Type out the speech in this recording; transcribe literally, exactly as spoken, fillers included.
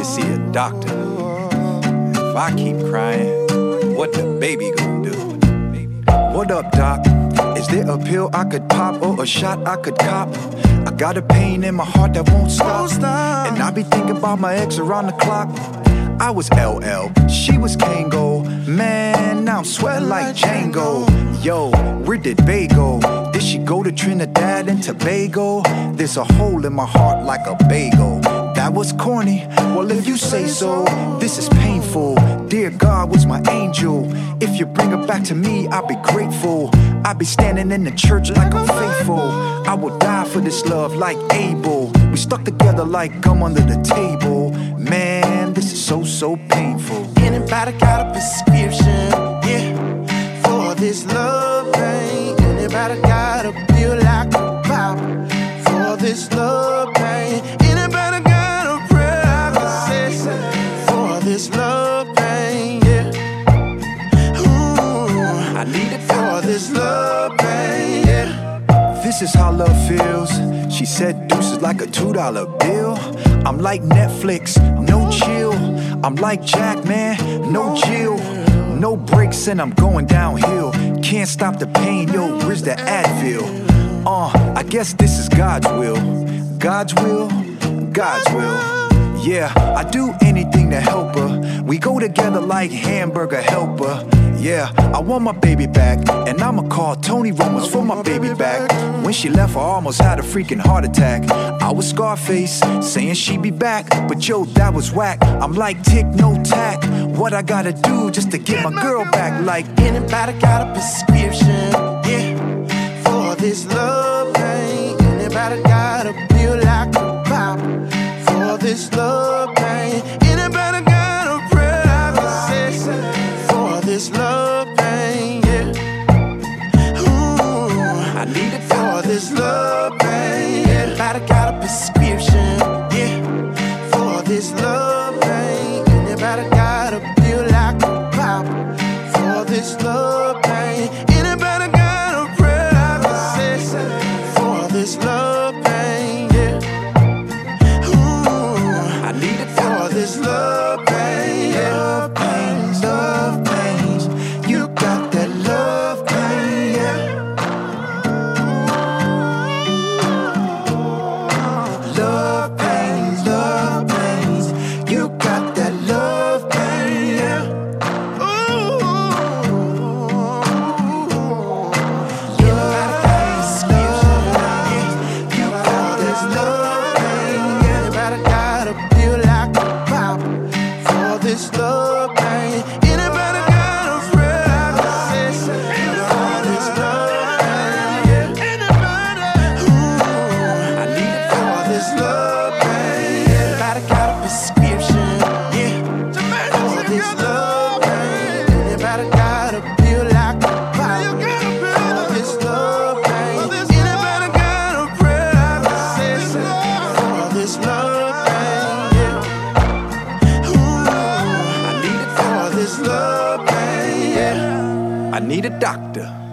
see a doctor. If I keep crying, what the baby gonna do? What up, doc? Is there a pill I could pop or a shot I could cop? I got a pain in my heart that won't stop, and I be thinking about my ex around the clock. I was L L, she was Kango. Man, now I'm sweating like Django. Yo, where did Bay go? Did she go to Trinidad and Tobago? There's a hole in my heart like a bagel. That was corny, well if you say so. This is painful, dear God was my angel. If you bring her back to me, I'll be grateful. I'll be standing in the church like I'm faithful. I will die for this love like Abel. We stuck together like gum under the table. Man, this is so, so painful. Anybody got a prescription, yeah, for this love pain? Anybody got a pill like a pop for this love pain? Anybody got a prayer I can say for this love pain, yeah? Ooh, I need it for this love pain, yeah. This is how love feels. She said deuces like a two dollar bill. I'm like Netflix, no chill. I'm like Jack, man, no chill. No brakes and I'm going downhill. Can't stop the pain, yo, where's the Advil? Uh, I guess this is God's will. God's will, God's will. Yeah, I do anything to help her. We go together like hamburger helper. Yeah, I want my baby back, and I'ma call Tony Romas for my baby back. When she left, I almost had a freaking heart attack. I was Scarface, saying she'd be back, but yo, that was whack. I'm like tick, no tack. What I gotta do just to get my girl back? Like anybody got a prescription, yeah, for this love pain? Anybody got a pill like a pop for this love pain? Anybody got a prayer I can say for this love pain, yeah? Ooh, I need it for this love pain. Anybody got a prescription, yeah, for this love pain? Anybody got a pill like a pop for this love pain? Anybody got a prayer I can say for this love pain, yeah? Ooh, I need it for this love pain, yeah. Love pains, love pains. You got that love pain, yeah. Love pains, love pains. You got that love pain, yeah. Ooh, Love pains, love pains. You got this love pain, yeah. anybody got a pill like a pop for this love pain? Anybody got a prayer I can say for this love pain, yeah? Anybody? Ooh, I need it for this love pain. Anybody got a prescription, yeah, for this love pain? Anybody got a pill like a pop for this love pain? Anybody got a prayer I can say for this love pain, yeah? Ooh, I need it for this love pain, yeah. I need a doctor.